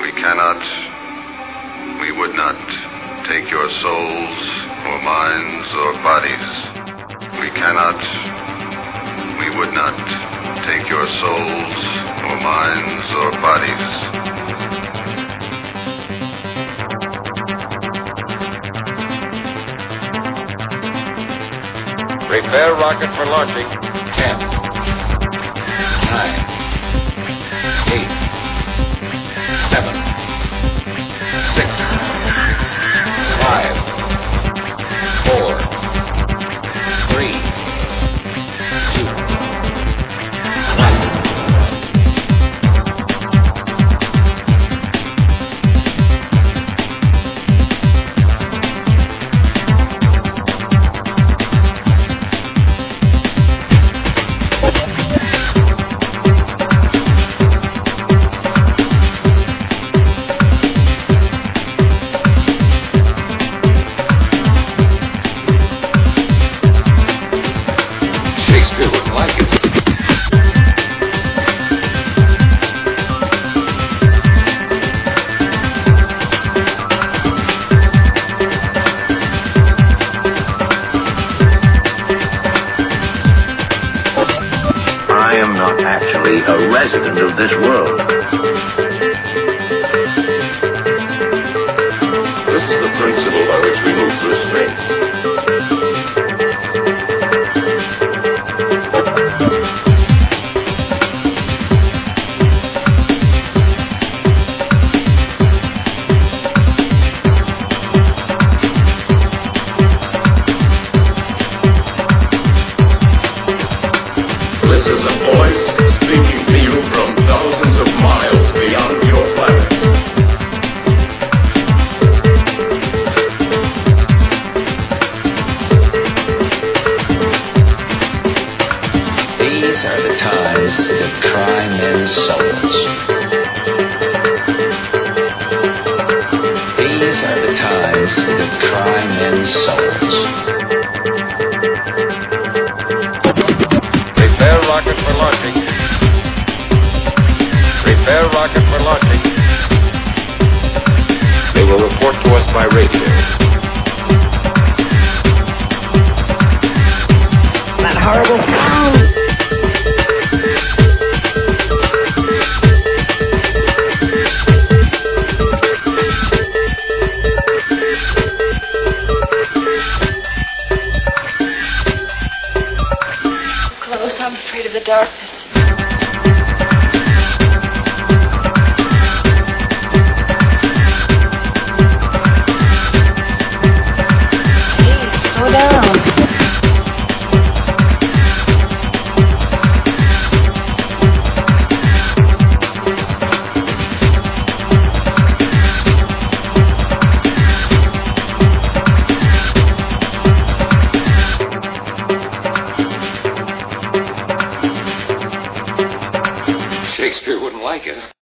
We would not take your souls or minds or bodies. We would not take your souls or minds or bodies. Prepare rocket for launching. 10, 9, 8, 7, 6, 5, 4, 3, 2, 1. Shakespeare wouldn't like it. I am not actually a resident of this world. This is the principle by which we move through space. This is a voice speaking to you from thousands of miles beyond your planet. These are the times that try men's souls. These are the times that try men's souls. Prepare rocket for launching. Prepare rocket for launching. They will report to us by radio. That horrible sound. Close, I'm afraid of the darkness. Hey, slow down. Shakespeare wouldn't like it.